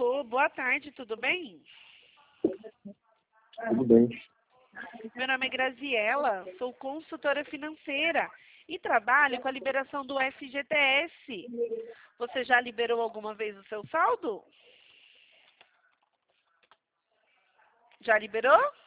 Alô, boa tarde, tudo bem? Tudo bem. Meu nome é Graziela, sou consultora financeira e trabalho com a liberação do FGTS. Você já liberou alguma vez o seu saldo? Já liberou?